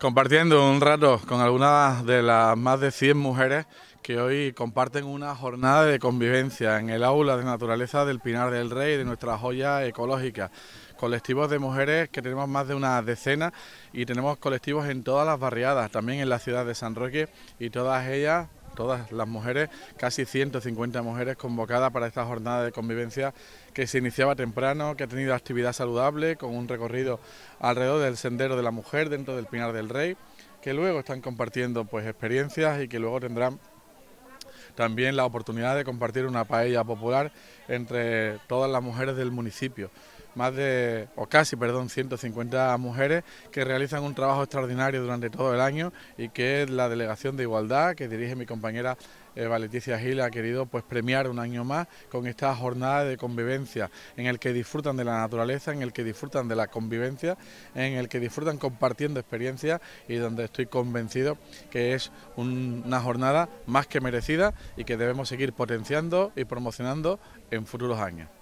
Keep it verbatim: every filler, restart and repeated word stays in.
Compartiendo un rato con algunas de las más de cien mujeres que hoy comparten una jornada de convivencia en el aula de naturaleza del Pinar del Rey, de nuestra joya ecológica. Colectivos de mujeres que tenemos más de una decena y tenemos colectivos en todas las barriadas, también en la ciudad de San Roque, y todas ellas, todas las mujeres, casi ciento cincuenta mujeres convocadas para esta jornada de convivencia que se iniciaba temprano, que ha tenido actividad saludable con un recorrido alrededor del Sendero de la Mujer dentro del Pinar del Rey, que luego están compartiendo pues experiencias y que luego tendrán también la oportunidad de compartir una paella popular entre todas las mujeres del municipio. Más de, o casi, perdón, ciento cincuenta mujeres que realizan un trabajo extraordinario durante todo el año y que la Delegación de Igualdad, que dirige mi compañera Eva Leticia Gil, ha querido pues premiar un año más con esta jornada de convivencia en el que disfrutan de la naturaleza, en el que disfrutan de la convivencia, en el que disfrutan compartiendo experiencias y donde estoy convencido que es un, una jornada más que merecida y que debemos seguir potenciando y promocionando en futuros años.